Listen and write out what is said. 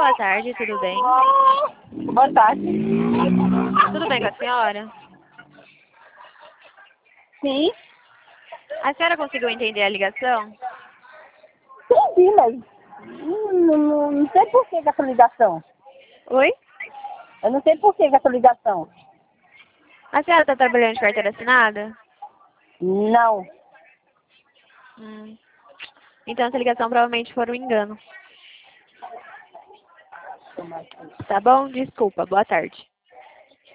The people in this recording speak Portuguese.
boa tarde, tudo bem? Boa tarde. Tudo bem com a senhora? Sim, A senhora conseguiu entender a ligação? entendi, mas não sei por que essa ligação. Oi? Eu não sei por que essa ligação. A senhora está trabalhando de carteira assinada? Não. Então essa ligação provavelmente foi um engano. Tá bom? Desculpa. Boa tarde.